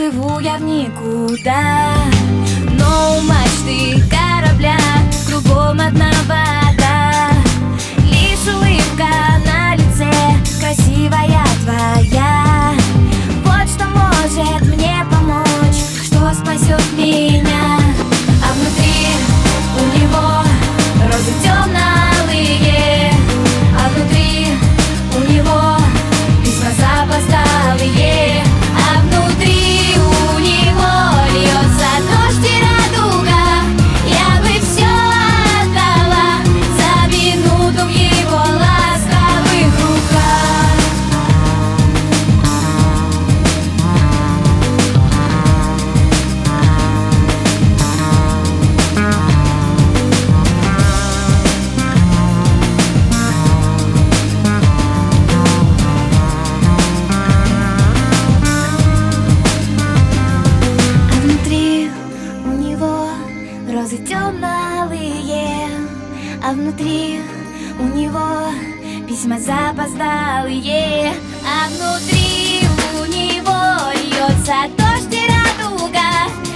плыву я в никуда, но у мачты корабля кругом одна вода. Лишь улыбка на лице, красивая твоя, вот что может мне помочь, что спасет меня. А внутри у него розы темно-алые, а внутри у него письма запоздалые, а внутри у него льется дождь и радуга. Я бы все отдала за минуту в его ласковых руках. Розы темно-алые, а внутри у него письма запоздалые, а внутри у него льется дождь и радуга.